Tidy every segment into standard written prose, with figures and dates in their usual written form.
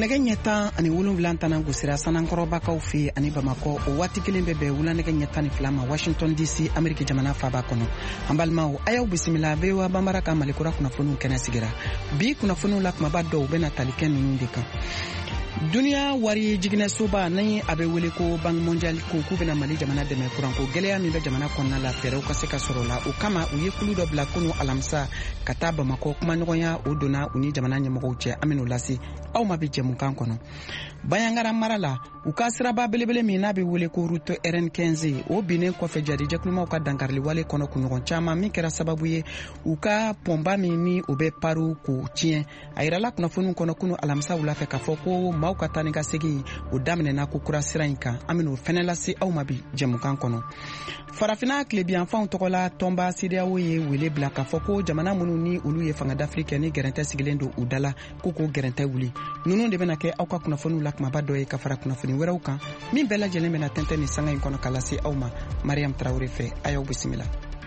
nɛgɛ ɲɛ 17 tana gosira sanankɔrɔbakaw fɛ ani Bamakɔ o waati kelen bɛ bɛn wula nɛgɛ ɲɛ 12 ma Washington DC Ameriki jamana faaba kɔnɔ. An balimaw a y'aw bisimila VOA Bambara ka Malikura kunnafoniw kɛnɛ sigira. Bi kunnafoniw la kumaba dɔw bɛna tali kɛ ninnu de kan. Duniya wari jiginɛsoba ni a bɛ wele ko Banque Mondiale ko k'u bɛna Mali jamana dɛmɛ kuranko gɛlɛya min bɛ jamana kɔnɔna la fɛɛrɛw ka se ka sɔrɔ la. O kama u ye kulu dɔ bila kunu alamisa ka taa Bamakɔ kumaɲɔgɔnya o donna u ni jamana ɲɛmɔgɔw cɛ. An bɛn'o lase aw ma bi jɛmukan kɔnɔ. Bayangara mara la u ka siraba belebele min n'a bɛ wele ko route RN15 o binnen kɔfɛ jadijɛkulumaw ka dankarili wale kɔnɔ kunɲɔgɔn caman min kɛra sababu ye u ka pɔnba min ni o bɛ paru k'o tiɲɛ. A yirala kunnafoniw kɔnɔ kunu alamisa wula fɛ k'a fɔ ko maaw ka taa ni ka segin o daminɛna ko kura sira in kan. An bɛn'o fɛnɛ lase aw ma bi jɛmukan kɔnɔ. Farafina tilebiyanfanw tɔgɔla tɔnba CEDEAO ye wele bila k'a fɔ ko jamana minnu ni olu ye fangadafili kɛ ni gɛrɛntɛ sigilen don u dala ko gɛrɛntɛ wuli. Ninnu de bɛna kɛ aw ka kunnafoniw la kumaba dɔ ye ka fara kunnafoni wɛrɛw kan min bɛɛ lajɛlen bɛna tɛntɛn ni sanga in kɔnɔ ka lase aw ma. Mariam Traoré fɛ a y'aw bisimila.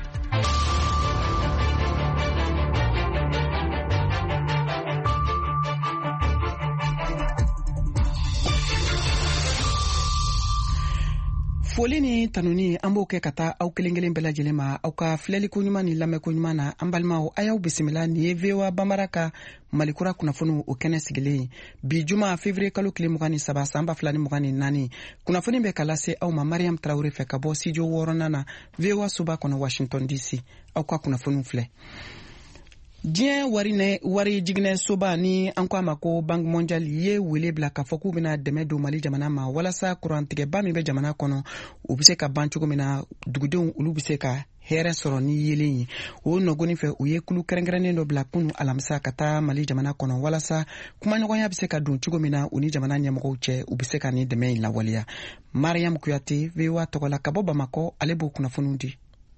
Foli ni tanuni an b'o kɛ ka taa aw kelen kelen bɛɛ lajɛlen ma aw ka filɛliko ɲuman ni lamɛnko ɲuman na. An balimaw a y'aw bisimila ni ye VOA Bambara ka Malikura kunnafoniw o kɛnɛ sigilen bi juma février kalo tile 23 san 2024 kunnafoni bɛ ka lase aw ma. Mariam Traoré fɛ ka bɔ studio 6nan na VOA Soba kɔnɔ Washington DC. Aw ka kunnafoniw filɛ. Diɲɛ wari jiginɛ soba ni an ko a ma ko Banque Mondiale ye wele bila k'a fɔ k'u bɛna dɛmɛ don Mali jamana ma walasa kurantigɛba min bɛ jamana kɔnɔ u bɛ se ka ban cogo min na dugudenw olu bɛ se ka hɛrɛ sɔrɔ ni yelen ye. O nɔgɔnin fɛ u ye kulu kɛrɛnkɛrɛnnen dɔ bila kunu alamisa ka taa Mali jamana kɔnɔ walasa kumaɲɔgɔnya bɛ se ka don cogo min na u ni jamana ɲɛmɔgɔw cɛ u bɛ se ka ni dɛmɛ in lawaleya. Mariam Kuyate VOA tɔgɔla ka bɔ Bamakɔ ale b'o kunnafoniw di.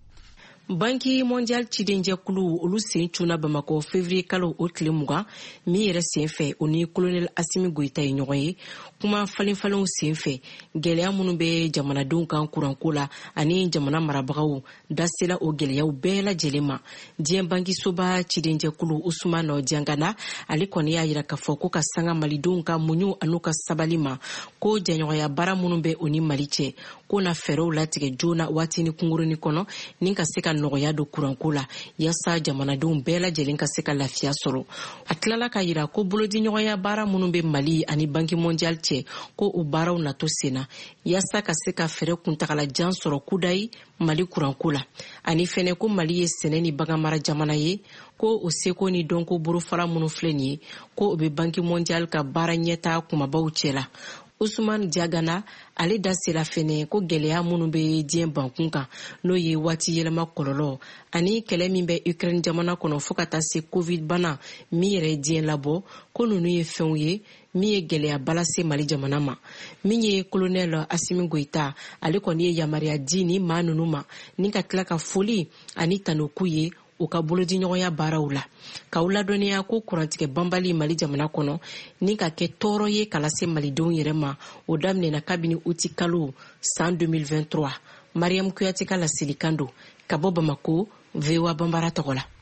Banque Mondiale cidenjɛkulu olu sen cunna Bamakɔ février kalo o tile 20 min yɛrɛ sen fɛ o ni colonel Assimi Goïta ye ɲɔgɔn ye. Kuma falenfalenw sen fɛ gɛlɛya minnu bɛ jamanadenw kan kuranko la ani jamana marabagaw dasela o gɛlɛyaw bɛɛ lajɛlen ma. Diɲɛ banki soba cidenjɛkulu Ousmane Diangana ale kɔni y'a yira k'a fɔ ko ka sanga malidenw ka muɲu an'u ka sabali ma ko jɛɲɔgɔnya baara minnu bɛ o ni Mali cɛ ko na fɛɛrɛw latigɛ joona waati ni kungurunin kɔnɔ ni ka se ka nɔgɔya do kuranko la yasa jamanadenw bɛɛ lajɛlen ka se ka lafiya sɔrɔ. A tilala ka yira ko bolodi ɲɔgɔnya baara minnu bɛ Mali ani Banque Mondiale cɛ ko o baaraw nato senna yasa ka se ka fɛɛrɛ kuntagalajan sɔrɔ kudayi Mali kuranko la. Ani fɛnɛ ko Mali ye sɛnɛ ni baganmara jamana ye ko o seko ni dɔnko borofara minnu filɛ nin ye ko o bɛ Banque Mondiale ka baara ɲɛtaa kumabaw cɛ la. Ousmane Diagana ale da sera fɛnɛ ko gɛlɛya minnu bɛ diɲɛ bankun kan n'o ye waati yɛlɛma kɔlɔlɔ ani kɛlɛ min bɛ Ukraine jamana kɔnɔ fo ka taa se Covid bana min yɛrɛ diɲɛ labɔ ko ninnu ye fɛnw ye min ye gɛlɛya balase Mali jamana ma. Min ye colonel Assimi Goïta ale kɔni ye yamaruya di ni maa ninnu ma ni ka tila ka foli ani tanoku ye u ka bolodi ɲɔgɔnya baaraw la. K'aw ladɔnniya ko kurantigɛ banbali Mali jamana kɔnɔ ni ka kɛ tɔɔrɔ ye ka lase malidenw yɛrɛ ma o daminɛna kabini uti kalo san 2023. Mariam Kuyate ka lasilikan don ka bɔ Bamako VOA Bambara tɔgɔ la.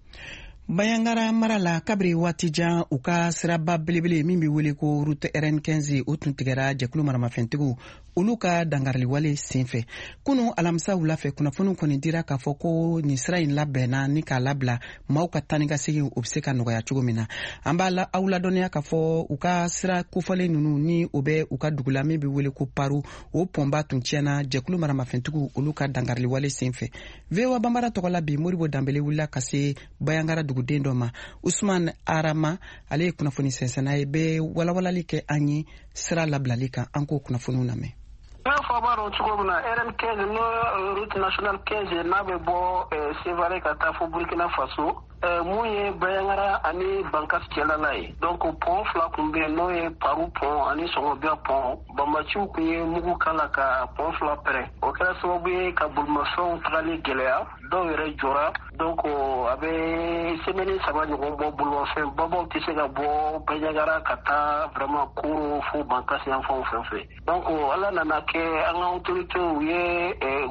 Bayangara mara la kabiri waati jan u ka siraba belebele min bɛ wele ko route RN15 o tun tigɛra jɛkulu maramafɛntigiw olu ka dangariliwale senfɛ. Kunu alamisa wula fɛ kunnafoniw kɔni dira k'a fɔ ko nin sira in labɛnna ni k'a labila maaw ka taa ni ka segin o bɛ se ka nɔgɔya cogo min na. An b'a aw ladɔnniya k'a fɔ u ka sira kofɔlen ninnu ni o bɛ u ka dugu la min bɛ wele ko paru o pɔnba tun tiɲɛna jɛkulu maramafɛntigiw olu ka dangariliwale senfɛ. VOA Bambara tɔgɔla bi Moribo Danbele wulila ka se Bayangara duguden dɔ ma. Ousmane Arama ale ye kunnafoni sɛnsɛnna ye bɛ walawalali kɛ an ye sira labilali kan an k'o kunnafoniw lamɛn. N'a fɔ b'a dɔn cogo min na RN15 n'o route nationale 15 n'a bɛ bɔ Sévaré ka taa fo Burkina Faso mun ye Bayangara ani Bankasi cɛlala ye. Donc pont fila kun bɛ yen n'o ye Paru pont ani Sɔngɔbɛ pont. Banbaciw kun ye mugu kala ka pont fila pɛrɛn. O kɛra sababu ye ka bolimafɛnw tagali gɛlɛya dɔw yɛrɛ jɔra. Donc a bɛ semaine 3 ɲɔgɔn bɔ bolimafɛn babaw tɛ se ka bɔ Bayangara ka taa vraiment Koro fo Bankasi yan fan fɛn fɛ. Donc ala nana kɛ an ka autorités ye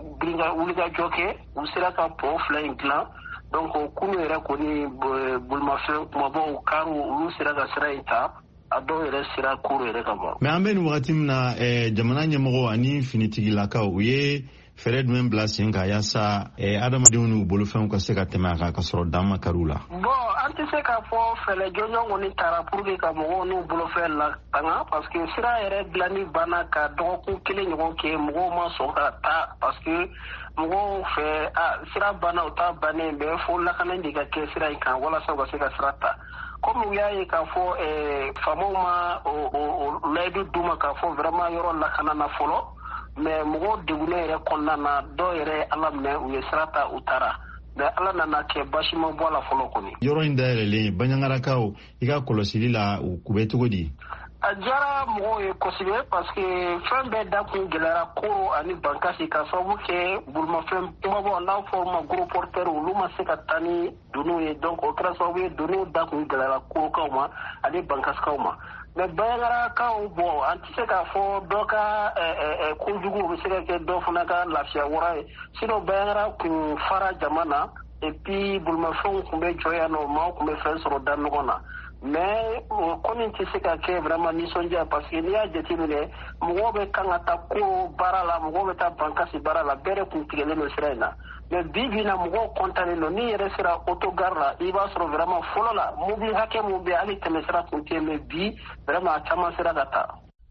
wulikajɔ kɛ u sera ka pont fila in dilan. Donc kunu yɛrɛ kɔni bolimafɛn kumabaw karu olu sera ka sira in ta a dɔw yɛrɛ sira kuru yɛrɛ ka bɔ. Mais an bɛ nin wagati min na jamana ɲɛmɔgɔ ani finitigilakaw u ye fɛɛrɛ jumɛn bila sen kan yaasa adamadenw n'u bolofɛnw ka se ka tɛmɛ a kan ka sɔrɔ dan ma kari u la? Bon an tɛ se k'a fɔ fɛlɛ jɔnjɔn kɔni taara pour que ka mɔgɔw n'u bolofɛn latanga parce que sira yɛrɛ dilanni banna ka dɔgɔkun kelen ɲɔgɔn kɛ mɔgɔw ma sɔn ka taa parce que mɔgɔw fɛ sira banna u ta bannen bɛɛ fo lakana de ka kɛ sira in kan walasa u ka se ka sira ta. Comme u y'a ye k'a fɔ faamaw ma layidu d'u ma k'a fɔ vraiment yɔrɔ lakana na fɔlɔ mais mɔgɔw degunnen yɛrɛ kɔnɔna na dɔw yɛrɛ ala minɛ u ye sira ta u taara mais ala nana kɛ basi ma bɔ a la fɔlɔ kɔni. Yɔrɔ in dayɛlɛlen baɲaŋarakaw i ka kɔlɔsili la u bɛ cogo di? A diyara mɔgɔw ye kosɛbɛ parce que fɛn bɛɛ da kun gɛlɛyara koro ani bankasi ka sababu kɛ bolimafɛn kumabaw n'a fɔra ma gros porteurs olu ma se ka taa ni doniw ye donc o kɛra sababu ye doniw da kun gɛlɛyara korokaw ma ani bankasikaw ma. Mais baɲaŋarakaw bon an tɛ se k'a fɔ dɔ ka kojugu o bɛ se ka kɛ dɔ fana ka lafiya wara ye sinon baɲaŋara kun fara jama na et puis bolimafɛnw kun bɛ jɔ yan nɔ maaw kun bɛ fɛn sɔrɔ da ɲɔgɔn na. Mais kɔni tɛ se ka kɛ vraiment nisɔndiya parce que n'i y'a jateminɛ mɔgɔw bɛ kan ka taa ko baara la mɔgɔw bɛ taa bankasi baara la bɛɛ de kun tigɛlen don sira in na mais bi bi na mɔgɔw kɔntannen don n'i yɛrɛ sera autogare la i b'a sɔrɔ vraiment fɔlɔ la mobili hakɛ mun bɛ hali tɛmɛsira kun tɛ mais bi vraiment a caman sera ka taa.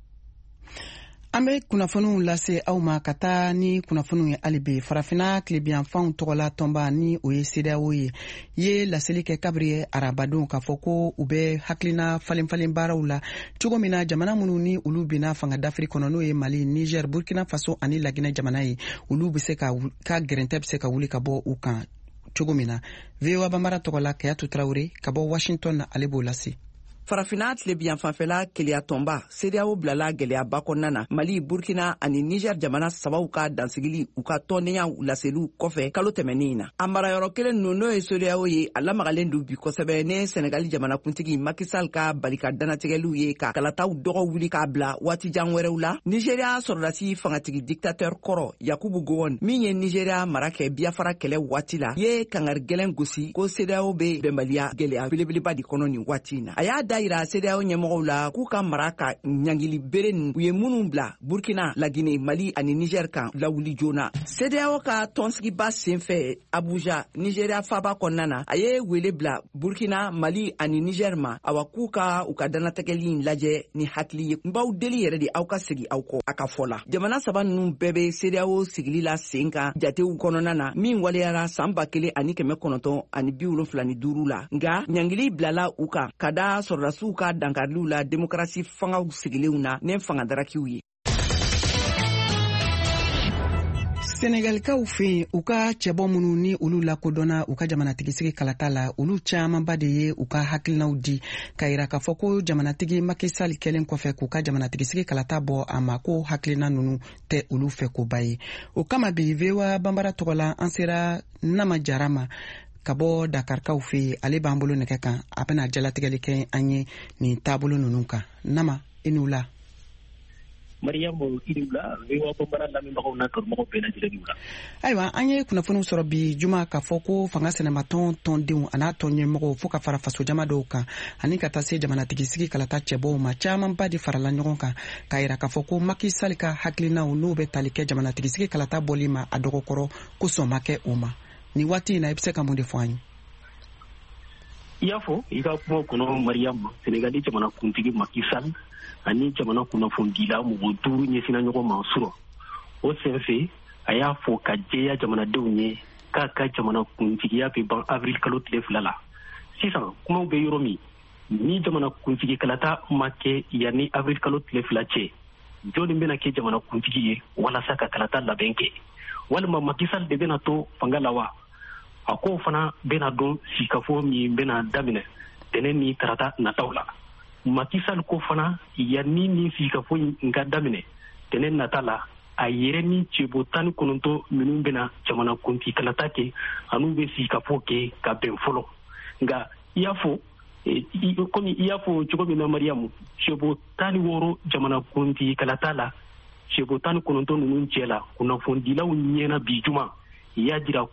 An bɛ kunnafoniw lase aw ma ka taa ni kunnafoniw ye hali bi farafina tilebiyanfanw tɔgɔla tɔnba ni o ye CEDEAO ye laseli kɛ kabiri arabadenw k'a fɔ ko u bɛ hakilina falenfalen baaraw la cogo min na jamana minnu ni olu binna fanga d'Afrique kɔnɔ n'o ye Mali, Niger, Burkina Faso ani Laginɛ jamana ye olu bɛ se ka gɛrɛntɛ bɛ se ka wuli ka bɔ u kan cogo min na. VOA Bambara tɔgɔla Kayatu Traoré ka bɔ Washington na ale b'o lase. Farafina tilebiyan fanfɛla keleya tɔnba CEDEAO bilala gɛlɛyaba kɔnɔna na Mali, Burkina ani Niger jamana sabaw ka dansigili u ka tɔndenya laseliw kɔfɛ kalo tɛmɛnin na. A marayɔrɔ kelen ninnu n'o ye CEDEAO ye a lamagalen don bi kosɛbɛ ne Senegali jamana kuntigi Macky Sall ka barika danatigɛliw ye ka kalataw dɔgɔ wuli k'a bila waati jan wɛrɛw la. Nigeria sɔrɔdasi fangatigi dictateur kɔrɔ Yakubu Gowon min ye Nigeria mara kɛ Biafra kɛlɛ waati la ye kangari gɛlɛn gosi ko CEDEAO bɛ bɛnbaliya gɛlɛya belebeleba di kɔnɔ nin waati na. A y'a dayira CEDEAO ɲɛmɔgɔw la k'u ka mara ka ɲangili bere u ye minnu bila Burkina, Laginɛ, Mali ani Niger kan lawuli joona. CEDEAO ka tɔnsigiba senfɛ Abuja, Nigeria faaba kɔnɔna na a ye wele bila Burkina, Mali ani Niger ma awa k'u ka u ka danatɛgɛli lajɛ ni hakili ye. N b'aw deli yɛrɛ de aw ka segi aw kɔ a ka fɔ la. Jamana saba ninnu bɛɛ bɛ CEDEAO sigili la sen kan jatew kɔnɔna na min waleyara san 1975 la. Nka ɲangili bilala u kan ka da sɔrɔdasiw ka dankariliw la demokrasi fangaw sigilenw na ne fangadarakiw ye. Senegalikaw fɛ u ka cɛbɔ minnu ni olu lakodɔnna u ka jamanatigisi kalata la olu camanba de ye u ka hakilinaw di ka yira k'a fɔ ko jamanatigi Macky Sall kɛlen kɔfɛ k'u ka jamanatigisi kalata bɔ a ma ko hakilina ninnu tɛ olu fɛ ko ba ye. O kama bi VOA Bambara tɔgɔla an sera Nama Jara ma ka bɔ Dakarkaw fɛ ale b'an bolo nɛgɛ kan a bɛna jalatigɛli kɛ an ye nin taabolo ninnu kan. Nama i n'u la. Mariamu Idula VOA Bambara lamɛnbagaw n'a kanubagaw bɛɛ lajɛlen la. Ayiwa an ye kunnafoniw sɔrɔ bi juma k'a fɔ ko fanga sɛnɛmatɔn tɔndenw a n'a tɔn ɲɛmɔgɔw fo ka fara faso jama dɔw kan ani ka taa se jamanatigii sigi kalata cɛbɔw ma camanba de farala ɲɔgɔn kan k'a yira k'a fɔ ko Macky Sall ka hakilinaw n'u bɛ tali kɛ jamanatigii sigi kalata bɔli ma a dɔgɔkɔrɔ ko sɔn ma kɛ o ma. Ni waati in na i bɛ se ka mun de fɔ an ye? I y'a fɔ i ka kuma kɔnɔ Mariamu, Senegali jamana kuntigi Macky Sall ani jamana kunnafonidila mɔgɔ 5 ɲɛsina ɲɔgɔn ma sɔrɔ. O senfɛ a y'a fɔ ka jɛya jamanadenw ye k'a ka jamana kuntigiya bɛ ban avril kalo tile 2 la. Sisan kumaw bɛ yɔrɔ min ni jamana kuntigi kalata ma kɛ yanni avril kalo tile 2 cɛ jɔnni bɛna kɛ jamana kuntigi ye walasa ka kalata labɛn kɛ walima Macky Sall de bɛna to fanga la wa? A ko fana bɛna dɔn sikafo min bɛna daminɛ tɛnɛn ni tarata nataw la. Macky Sall ko fana yanni ni sikafo in ka daminɛ tɛnɛn nata la a yɛrɛ ni cɛbo 19 minnu bɛna jamana kuntigi kalata kɛ an'u bɛ sikafo kɛ ka bɛn fɔlɔ. Nka i y'a fɔ komi i y'a fɔ cogo min na Mariamu, cɛbo 16 jamana kuntigi kalata la cɛbo 19 ninnu cɛ la kunnafonidilaw ɲɛna bi juma i y'a jira